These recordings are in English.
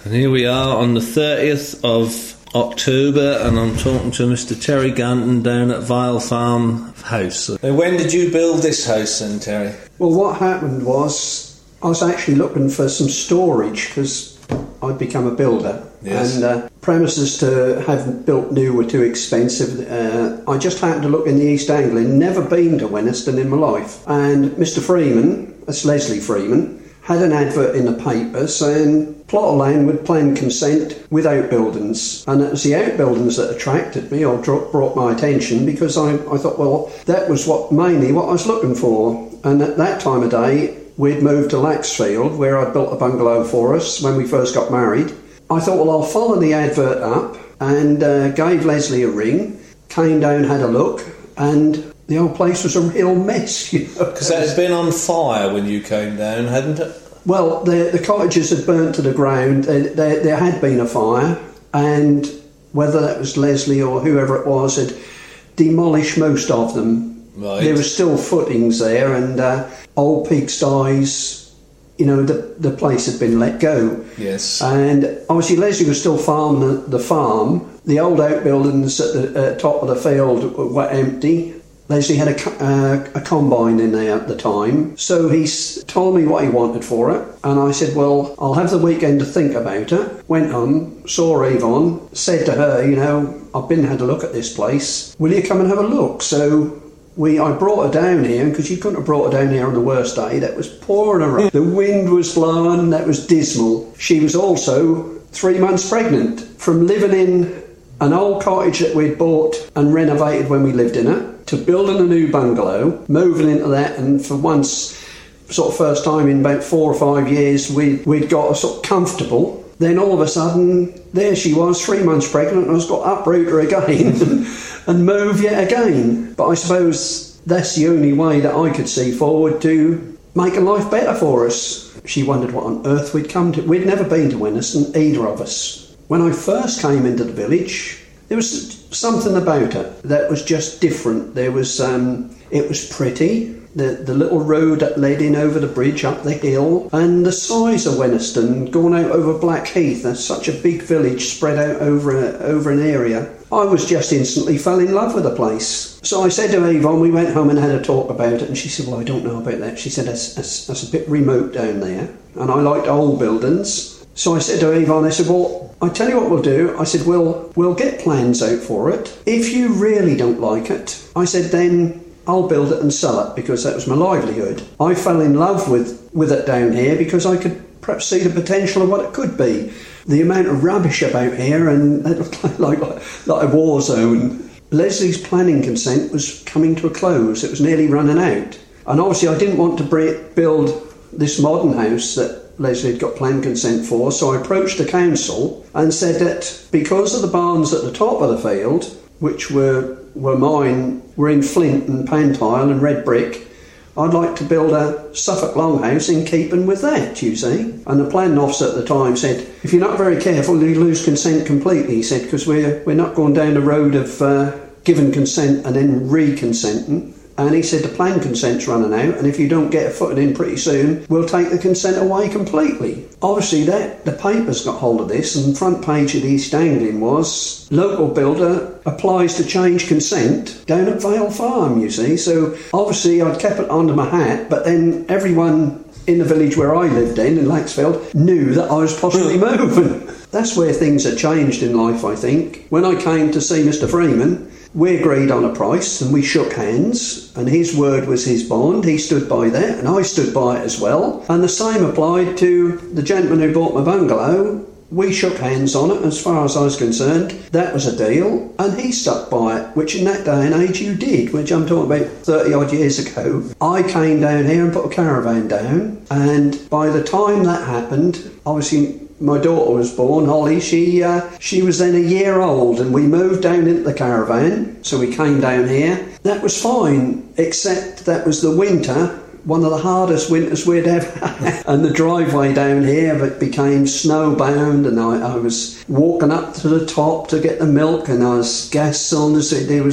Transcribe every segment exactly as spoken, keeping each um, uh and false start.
And here we are on the thirtieth of October, and I'm talking to Mister Terry Ganton down at Vile Farm House. Now, when did you build this house then, Terry? Well, what happened was I was actually looking for some storage because I'd become a builder. Yes. And uh, premises to have built new were too expensive. Uh, I just happened to look in the East Anglia, never been to Wenniston in my life. And Mister Freeman, that's Leslie Freeman, had an advert in the paper saying plot of land with plan consent with outbuildings. And it was the outbuildings that attracted me or brought my attention, because I, I thought, well, that was what mainly what I was looking for. And at that time of day, we'd moved to Laxfield, where I'd built a bungalow for us when we first got married. I thought, well, I'll follow the advert up, and uh, gave Leslie a ring, came down, had a look, and the old place was a real mess, you know. Because it had been on fire when you came down, hadn't it? Well, the, the cottages had burnt to the ground. There, there, there had been a fire, and whether that was Leslie or whoever it was had demolished most of them. Right. There were still footings there, and uh, old pigsties. You know, the the place had been let go. Yes. And obviously Leslie was still farming the, the farm. The old outbuildings at the uh, top of the field were empty. Leslie had a, uh, a combine in there at the time. So he s- told me what he wanted for it. And I said, well, I'll have the weekend to think about it. Went home, saw Yvonne, said to her, you know, I've been and had a look at this place. Will you come and have a look? So We, I brought her down here, because you couldn't have brought her down here on the worst day. That was pouring her up. The wind was blowing, that was dismal. She was also three months pregnant from living in an old cottage that we'd bought and renovated when we lived in it, to building a new bungalow, moving into that, and for once, sort of first time in about four or five years, we, we'd got sort of comfortable. Then all of a sudden, there she was, three months pregnant, and I was got to uproot her again and move yet again. But I suppose that's the only way that I could see forward to making life better for us. She wondered what on earth we'd come to. We'd never been to Wenniston, either of us. When I first came into the village, there was something about it that was just different. There was, um, it was pretty. The, the little road that led in over the bridge up the hill, and the size of Wenniston going out over Blackheath. That's such a big village spread out over a, over an area. I was just instantly fell in love with the place. So I said to Yvonne, we went home and had a talk about it, and she said, well, I don't know about that. She said, that's, that's, that's a bit remote down there, and I liked old buildings. So I said to Yvonne, I said, well, I tell you what we'll do. I said, we'll, we'll get plans out for it. If you really don't like it, I said, then I'll build it and sell it, because that was my livelihood. I fell in love with, with it down here because I could perhaps see the potential of what it could be. The amount of rubbish about here, and it looked like, like, like a war zone. Leslie's planning consent was coming to a close. It was nearly running out. And obviously I didn't want to bre- build this modern house that Leslie had got plan consent for, so I approached the council and said that because of the barns at the top of the field, which were were mine, were in flint and pan tile and red brick, I'd like to build a Suffolk longhouse in keeping with that, you see. And the planning officer at the time said, if you're not very careful, you lose consent completely, he said, because we're, we're not going down the road of uh, giving consent and then re-consenting. And he said the plan consent's running out, and if you don't get a footing in pretty soon, we'll take the consent away completely. Obviously, that the papers got hold of this, and the front page of the East Anglian was, local builder applies to change consent down at Vale Farm, you see. So obviously I'd kept it under my hat, but then everyone in the village where I lived in, in Laxfield, knew that I was possibly moving. That's where things had changed in life, I think. When I came to see Mister Freeman, we agreed on a price and we shook hands, and his word was his bond. He stood by that and I stood by it as well. And the same applied to the gentleman who bought my bungalow. We shook hands on it. As far as I was concerned, that was a deal, and he stuck by it, which in that day and age you did, which I'm talking about thirty odd years ago. I came down here and put a caravan down, and by the time that happened, obviously my daughter was born, Holly. She uh, she was then a year old, and we moved down into the caravan. So we came down here. That was fine, except that was the winter, one of the hardest winters we'd ever had. And the driveway down here it became snowbound, and I, I was walking up to the top to get the milk, and I was gas cylinders. There was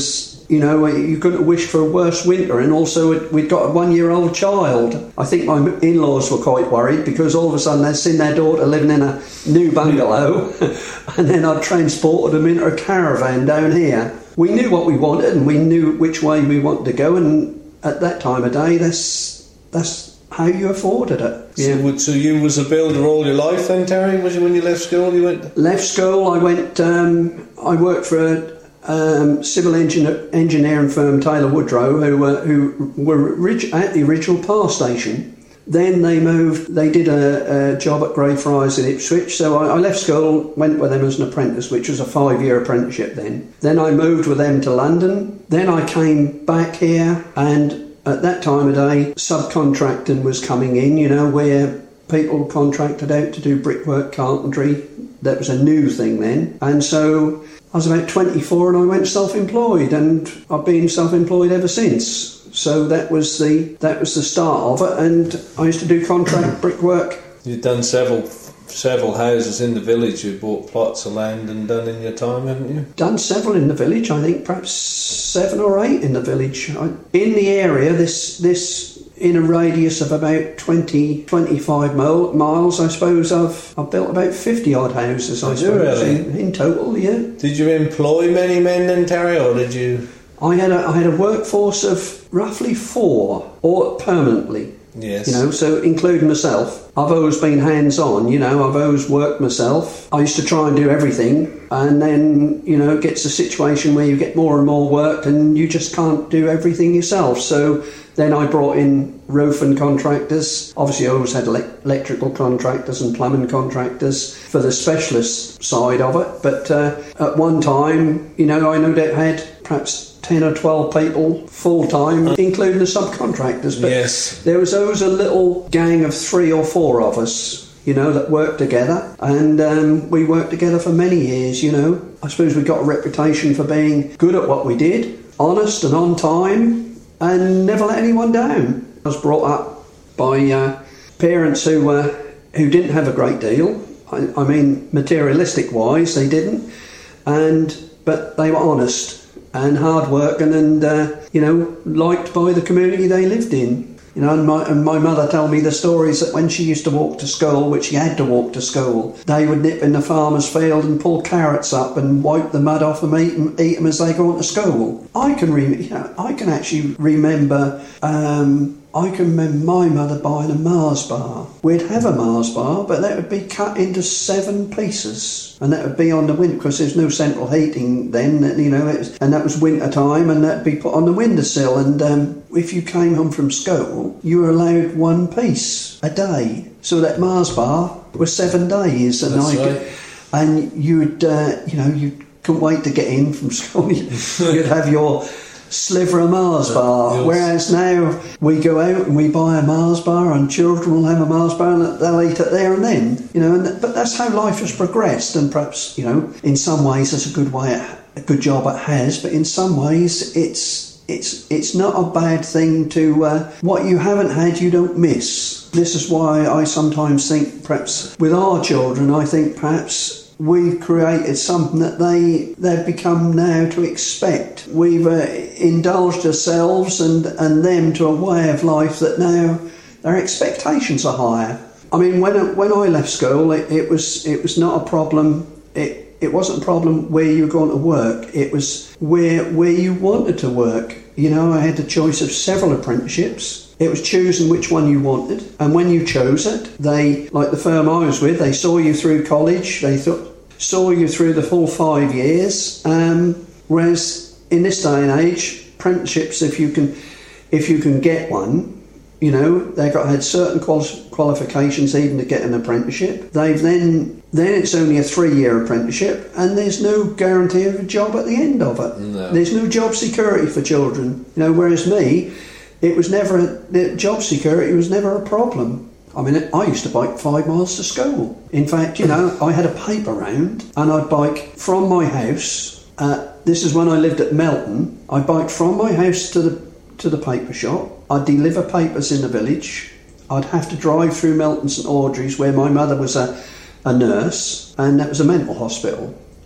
you know, you couldn't wish for a worse winter. And also we'd got a one-year-old child. I think my in-laws were quite worried because all of a sudden they'd seen their daughter living in a new bungalow and then I'd transported them into a caravan down here. We knew what we wanted and we knew which way we wanted to go, and at that time of day, that's that's how you afforded it. Yeah. So, so you was a builder all your life then, Terry? Was you when you left school? You went left school. I went. Um, I worked for a um, civil engineer, engineering firm, Taylor Woodrow, who were who were rich at the original power station. Then they moved. They did a, a job at Greyfriars in Ipswich. So I, I left school, went with them as an apprentice, which was a five-year apprenticeship. Then, then I moved with them to London. Then I came back here, and at that time of day, subcontracting was coming in, you know, where people contracted out to do brickwork, carpentry. That was a new thing then. And so I was about twenty-four and I went self-employed, and I've been self-employed ever since. So that was the that was the start of it, and I used to do contract brickwork. You've done several several houses in the village. You bought plots of land and done in your time, haven't you? Done several in the village. I think perhaps seven or eight in the village. I, in the area, this this in a radius of about twenty, twenty-five mile, miles, I suppose I've I've built about fifty odd houses. I Did you really? In, in total, yeah. Did you employ many men then, Terry, or did you? I had a I had a workforce of roughly four, or permanently. Yes. You know, so including myself. I've always been hands-on, you know, I've always worked myself. I used to try and do everything, and then, you know, it gets a situation where you get more and more work and you just can't do everything yourself. So then I brought in roofing contractors. Obviously I always had ele- electrical contractors and plumbing contractors for the specialist side of it. But uh, at one time, you know, I no doubt had perhaps ten or twelve people full-time, including the subcontractors. But yes. There was always a little gang of three or four of us, you know, that worked together. And um, we worked together for many years, you know. I suppose we got a reputation for being good at what we did, honest and on time, and never let anyone down. I was brought up by uh, parents who uh, who didn't have a great deal. I, I mean, materialistic-wise, they didn't. And but they were honest and hard working, and uh, you know, liked by the community they lived in. You know, and my, and my mother told me the stories that when she used to walk to school, which she had to walk to school, they would nip in the farmer's field and pull carrots up and wipe the mud off them, eat them, eat them as they go on to school. I can, re- you know, I can actually remember. Um, I can remember my mother buying a Mars bar. We'd have a Mars bar, but that would be cut into seven pieces, and that would be on the window, because there's no central heating then, you know, it was, and that was winter time, and that'd be put on the windowsill. And um, if you came home from school, you were allowed one piece a day. So that Mars bar was seven days, and That's I right. could, and you'd, uh, you know, you couldn't wait to get in from school. You'd have your sliver of Mars bar, yes. Whereas now we go out and we buy a Mars bar, and children will have a Mars bar and they'll eat it there and then, you know. And th- but that's how life has progressed, and perhaps, you know, in some ways it's a good way, a good job it has, but in some ways it's it's it's not a bad thing to uh, what you haven't had you don't miss. This is why I sometimes think perhaps with our children, I think perhaps we've created something that they, they've become now to expect. We've uh, indulged ourselves and, and them to a way of life that now their expectations are higher. I mean, when when I left school, it, it was it was not a problem. It it wasn't a problem where you were going to work. It was where where you wanted to work. You know, I had the choice of several apprenticeships. It was choosing which one you wanted, and when you chose it, they, like the firm I was with, they saw you through college. They thought. Saw you through the full five years, um, whereas in this day and age, apprenticeships, if you can, if you can get one, you know, they've got had certain quali- qualifications even to get an apprenticeship. They've then then it's only a three-year apprenticeship, and there's no guarantee of a job at the end of it. No. There's no job security for children, you know. Whereas me, it was never a, the job security was never a problem. I mean, I used to bike five miles to school. In fact, you know, I had a paper round, and I'd bike from my house. Uh, this is when I lived at Melton. I biked from my house to the to the paper shop. I'd deliver papers in the village. I'd have to drive through Melton St Audrey's, where my mother was a, a nurse, and that was a mental hospital.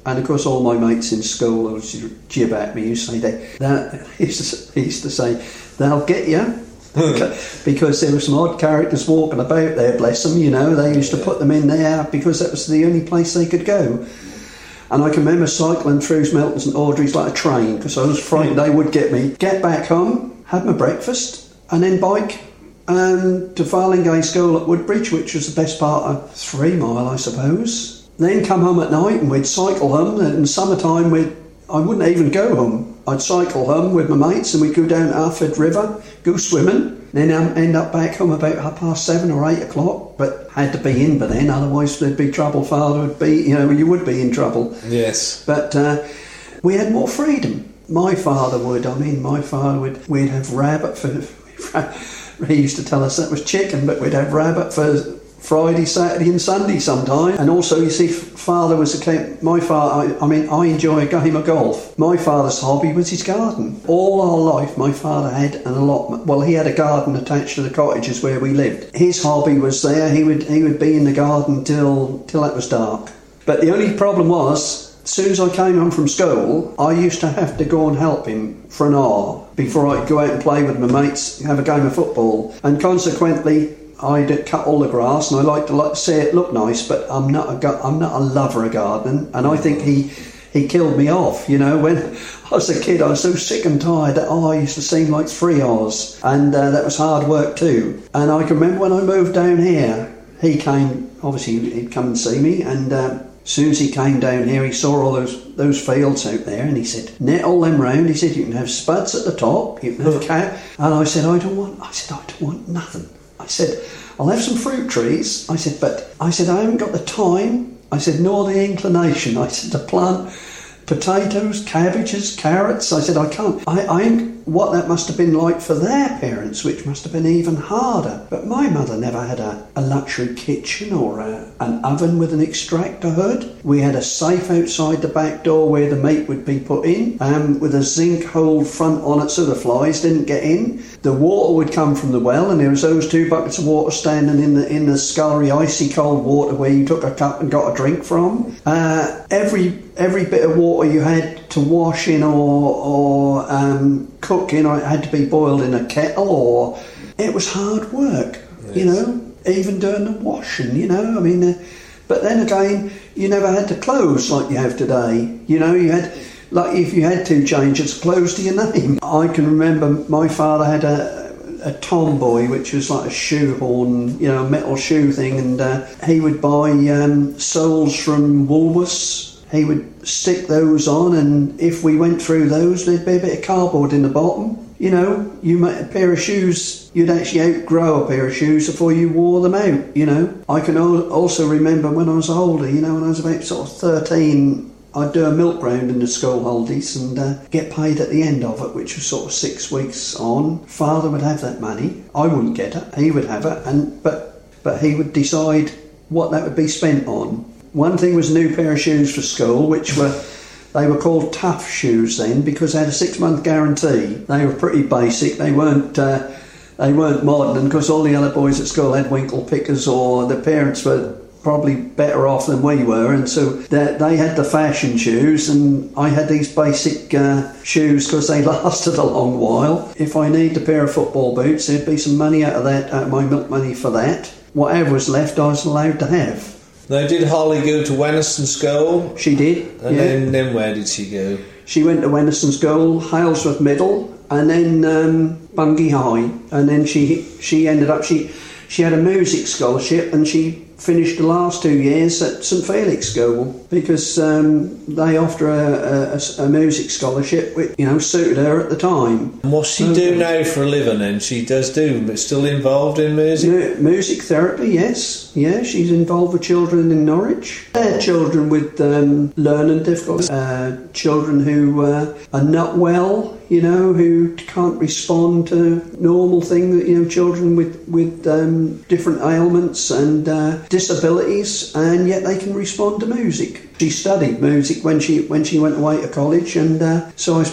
And of course, all my mates in school would jib at me. You say they, that he used, to, he used to say, "They'll get you," because there were some odd characters walking about there. Bless them, you know. They used to put them in there because that was the only place they could go. And I can remember cycling through Melton and Audrey's like a train because I was frightened they would get me. Get back home, have my breakfast, and then bike um, to Farlingay School at Woodbridge, which was the best part of three mile, I suppose. Then come home at night and we'd cycle home. And in summertime, we'd, I wouldn't even go home. I'd cycle home with my mates and we'd go down Arford River, go swimming, then um, end up back home about half past seven or eight o'clock. But had to be in by then, otherwise there'd be trouble. Father would be, you know, you would be in trouble. Yes. But uh, we had more freedom. My father would, I mean, my father would, we'd have rabbit for, he used to tell us that was chicken, but we'd have rabbit for Friday, Saturday and Sunday sometime. And also, you see, father was a my father, I, I mean, I enjoy a game of golf. My father's hobby was his garden. All our life, my father had an allotment. Well, he had a garden attached to the cottages where we lived. His hobby was there. He would he would be in the garden till, till it was dark. But the only problem was, as soon as I came home from school, I used to have to go and help him for an hour before I could go out and play with my mates, have a game of football. And consequently, I'd cut all the grass, and I like to like, see it look nice, but I'm not a I'm not a lover of gardening, and I think he he killed me off. You know, when I was a kid, I was so sick and tired that oh, I used to seem like three hours, and uh, that was hard work too. And I can remember when I moved down here, he came. Obviously, he'd come and see me, and uh, as soon as he came down here, he saw all those those fields out there, and he said, "Net all them round." He said, "You can have spuds at the top, you can have cat." And I said, "I don't want." I said, "I don't want nothing." I said, "I'll have some fruit trees." I said, "But," I said, "I haven't got the time." I said, "Nor the inclination." I said, "To plant potatoes, cabbages, carrots." I said, "I can't." I, I what that must have been like for their parents, which must have been even harder. But my mother never had a, a luxury kitchen or a, an oven with an extractor hood. We had a safe outside the back door where the meat would be put in, um, with a zinc hole front on it so the flies didn't get in. The water would come from the well, and there was those two buckets of water standing in the in the scullery, icy cold water where you took a cup and got a drink from. Uh, every every bit of water you had to wash in or or um, cook in, or it had to be boiled in a kettle, or it was hard work. Yes. You know, even doing the washing. You know, I mean, uh, but then again, you never had the clothes like you have today. You know, you had. Like if you had two changes, clothes to your name. I can remember my father had a, a tomboy, which was like a shoehorn, you know, a metal shoe thing, and uh, he would buy um, soles from Woolworths. He would stick those on, and if we went through those, there'd be a bit of cardboard in the bottom. You know, you made a pair of shoes, you'd actually outgrow a pair of shoes before you wore them out, you know. I can also remember when I was older, you know, when I was about sort of thirteen, I'd do a milk round in the school holidays and uh, get paid at the end of it, which was sort of six weeks on. Father would have that money. I wouldn't get it. He would have it, and but but he would decide what that would be spent on. One thing was a new pair of shoes for school, which were they were called tough shoes then because they had a six month guarantee. They were pretty basic. They weren't uh, they weren't modern, and because all the other boys at school had winkle pickers, or their parents were probably better off than we were, and so they had the fashion shoes, and I had these basic uh, shoes because they lasted a long while. If I need a pair of football boots, there'd be some money out of that, out of my milk money for that. Whatever was left, I was allowed to have. Now, did Holly go to Wenniston School? She did. And yeah. then, then where did she go? She went to Wenniston School, Halesworth Middle, and then um, Bungay High, and then she she ended up she she had a music scholarship, and she finished the last two years at St Felix School because um, they offer a, a, a music scholarship which, you know, suited her at the time. And what's she do now for a living then? She does do, but still involved in music? M- music therapy, yes. Yeah, she's involved with children in Norwich. They're children with um, learning difficulties, uh, children who uh, are not well, you know, who can't respond to normal things, you know, children with, with um, different ailments and uh, disabilities, and yet they can respond to music. She studied music when she when she went away to college, and uh, so I suppose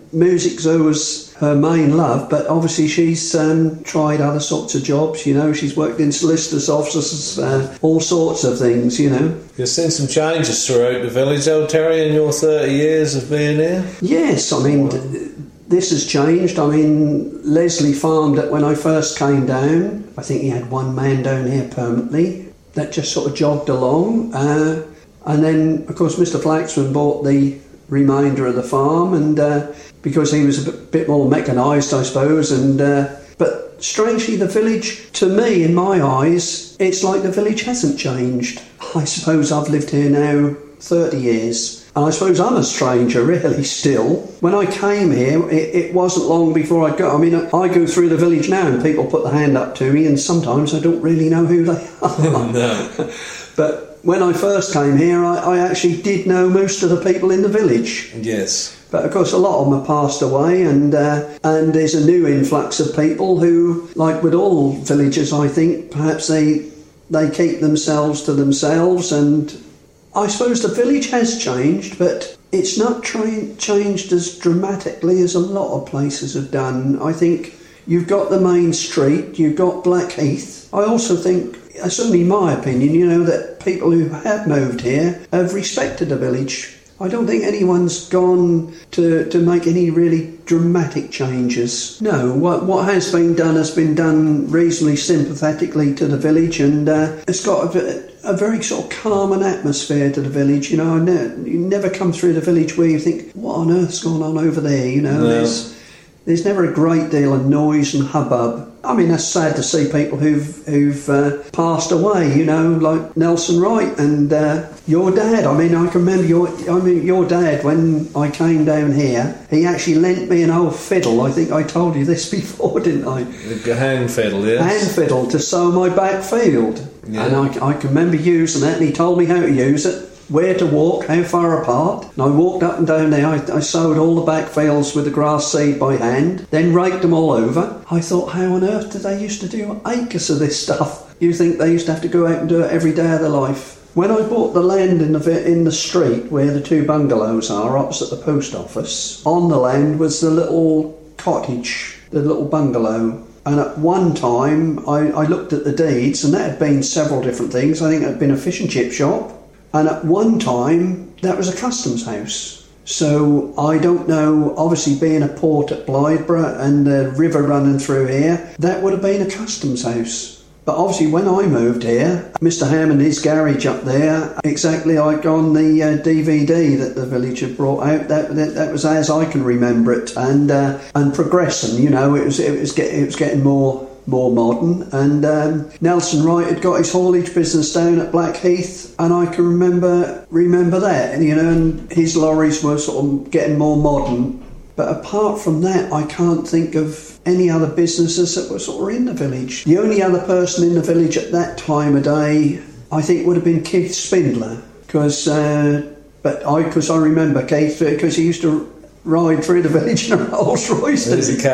music's always her main love, but obviously she's um, tried other sorts of jobs, you know. She's worked in solicitors' offices, uh, all sorts of things, you know. You've seen some changes throughout the village, old Terry, in your thirty years of being here? Yes, I mean, wow. This has changed. I mean, Leslie farmed it when I first came down. I think he had one man down here permanently. That just sort of jogged along. Uh, and then, of course, Mister Flaxman bought the remainder of the farm, and uh, because he was a bit, bit more mechanised, I suppose, and uh, but strangely the village, to me, in my eyes, it's like the village hasn't changed. I suppose I've lived here now thirty years, and I suppose I'm a stranger really still. When I came here, it, it wasn't long before I got, I mean, I go through the village now and people put the hand up to me, and sometimes I don't really know who they are. No. But when I first came here, I, I actually did know most of the people in the village. Yes. But of course, a lot of them have passed away, and uh, and there's a new influx of people who, like with all villages, I think, perhaps they they keep themselves to themselves. And I suppose the village has changed, but it's not tra- changed as dramatically as a lot of places have done. I think you've got the main street, you've got Blackheath. I also think, it's only my opinion, you know, that people who have moved here have respected the village. I don't think anyone's gone to, to make any really dramatic changes. No, what what has been done has been done reasonably sympathetically to the village, and uh, it's got a, a very sort of calm and atmosphere to the village. You know, you never come through the village where you think, what on earth's going on over there? You know, no. there's there's never a great deal of noise and hubbub. I mean, that's sad to see people who've who've uh, passed away, you know, like Nelson Wright and uh, your dad. I mean, I can remember your I mean your dad when I came down here. He actually lent me an old fiddle. I think I told you this before, didn't I? The hand fiddle, yes. Hand fiddle to sow my back field, yeah. And I, I can remember using that. And he told me how to use it, where to walk, how far apart. And I walked up and down there. I, I sowed all the back fields with the grass seed by hand, then raked them all over. I thought, how on earth did they used to do acres of this stuff? You think they used to have to go out and do it every day of their life? When I bought the land in the in the street where the two bungalows are, opposite the post office, on the land was the little cottage, the little bungalow. And at one time, I, I looked at the deeds, and that had been several different things. I think it had been a fish and chip shop. And at one time, that was a customs house. So I don't know, obviously being a port at Blythburgh and the river running through here, that would have been a customs house. But obviously when I moved here, Mister Hammond, his garage up there, exactly like on the uh, D V D that the village had brought out, that that, that was as I can remember it, and uh, and progressing, you know, it was it was getting it was getting more more modern. And um, Nelson Wright had got his haulage business down at Blackheath, and I can remember remember that, you know, and his lorries were sort of getting more modern. But apart from that, I can't think of any other businesses that were sort of in the village. The only other person in the village at that time of day, I think, would have been Keith Spindler, because uh, but I because I remember Keith because he used to ride through the village in a Rolls Royce. He's a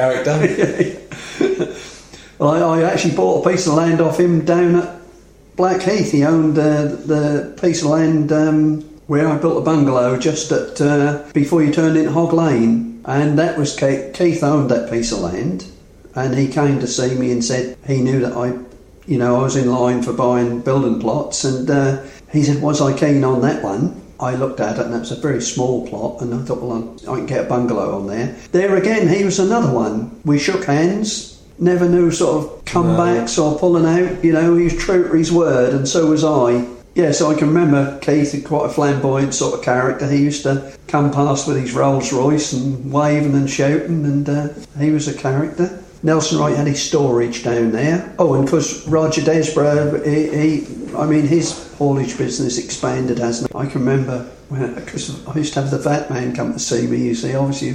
character. Well, I, I actually bought a piece of land off him down at Blackheath. He owned uh, the piece of land um, where I built a bungalow just at uh, before you turned into Hog Lane. And that was Keith. Keith owned that piece of land, and he came to see me and said he knew that I, you know, I was in line for buying building plots, and uh, he said, was I keen on that one? I looked at it, and that was a very small plot, and I thought, well, I can get a bungalow on there. There again, he was another one. We shook hands, never knew sort of comebacks no. or pulling out, you know, he was true to his word, and so was I. Yeah, so I can remember Keith, quite a flamboyant sort of character. He used to come past with his Rolls Royce and waving and shouting, and uh, he was a character. Nelson Wright had his storage down there. Oh, and because Roger Desborough, he, he, I mean, his haulage business expanded, hasn't it? I can remember, because I used to have the V A T man come to see me, you see. Obviously,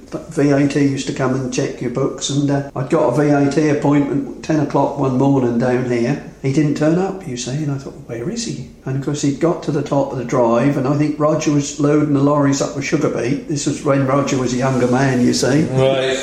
V A T used to come and check your books, and uh, I'd got a V A T appointment ten o'clock one morning down here. He didn't turn up, you see, and I thought, where is he? And of course he'd got to the top of the drive, and I think Roger was loading the lorries up with sugar beet. This was when Roger was a younger man, you see. Right.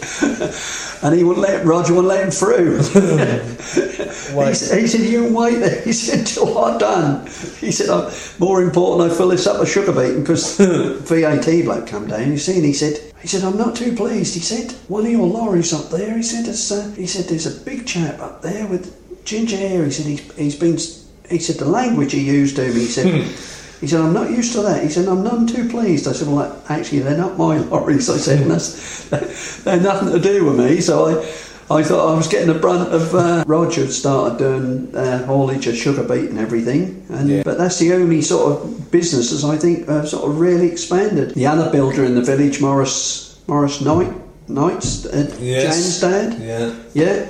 And he wouldn't let Roger wouldn't let him through. he, he said, you can wait there. He said, till I'm son, he said, I'm more important I fill this up with sugar beet, because V A T bloke come down, you see, and he said, he said, I'm not too pleased. He said, one of your lorries up there, he said, there's, uh, he said, there's a big chap up there with ginger hair. He said, he's, he's been, he said, the language he used to me, he said, he said, I'm not used to that. He said, I'm none too pleased. I said, well, actually, they're not my lorries. I said, and that's, they're nothing to do with me. So I, I thought I was getting the brunt of uh, Roger started doing uh, haulage of sugar beet and everything, and yeah. But that's the only sort of businesses I think uh, sort of really expanded. The other builder in the village, Morris Morris Knight, Knights, uh, yes. Jan's dad, yeah, yeah.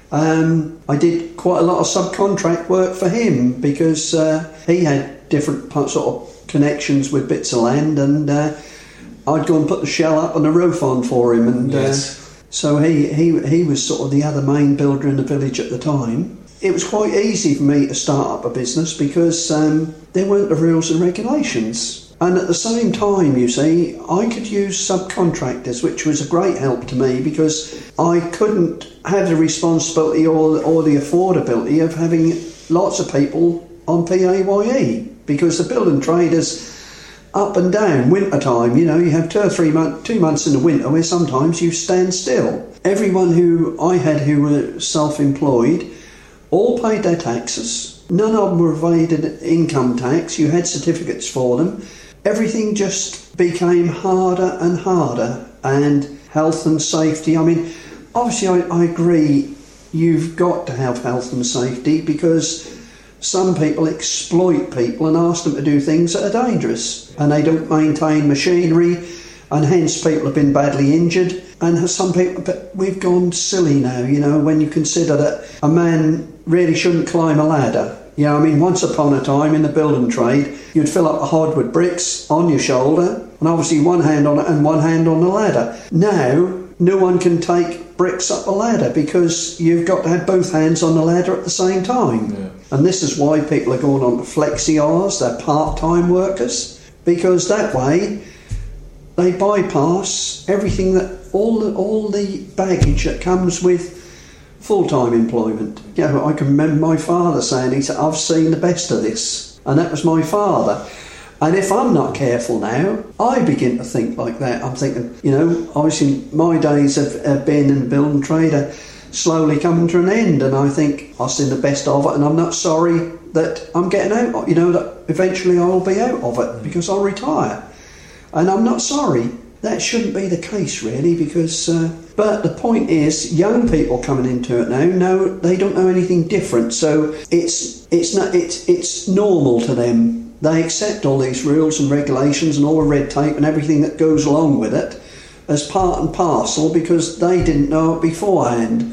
Um, I did quite a lot of subcontract work for him because uh, he had different sort of connections with bits of land, and uh, I'd go and put the shell up and the roof on for him, and. Yes. Uh, So he, he he was sort of the other main builder in the village at the time. It was quite easy for me to start up a business because um, there weren't the rules and regulations. And at the same time, you see, I could use subcontractors, which was a great help to me because I couldn't have the responsibility or, or the affordability of having lots of people on P A Y E, because the building trade is up and down. Winter time, you know, you have two or three months, two months in the winter where sometimes you stand still. Everyone who I had who were self-employed all paid their taxes. None of them were evaded income tax. You had certificates for them. Everything just became harder and harder. And health and safety, I mean, obviously I, I agree you've got to have health and safety because some people exploit people and ask them to do things that are dangerous, and they don't maintain machinery, and hence people have been badly injured. And some people, but we've gone silly now, you know, when you consider that a man really shouldn't climb a ladder. You know, I mean, once upon a time in the building trade, you'd fill up a hod with bricks on your shoulder, and obviously one hand on it and one hand on the ladder. Now, no one can take bricks up a ladder because you've got to have both hands on the ladder at the same time. Yeah. And this is why people are going on to flexi hours, they're part-time workers, because that way they bypass everything that, all the, all the baggage that comes with full-time employment. You know, I can remember my father saying, he said, I've seen the best of this, and that was my father. And if I'm not careful now, I begin to think like that. I'm thinking, you know, obviously my days of, of being in the building trade are slowly coming to an end, and I think I've seen the best of it, and I'm not sorry that I'm getting out, you know, that eventually I'll be out of it because I'll retire. And I'm not sorry. That shouldn't be the case, really, because... Uh, but the point is, young people coming into it now, know they don't know anything different, so it's it's not it's it's normal to them. They accept all these rules and regulations and all the red tape and everything that goes along with it as part and parcel because they didn't know it beforehand.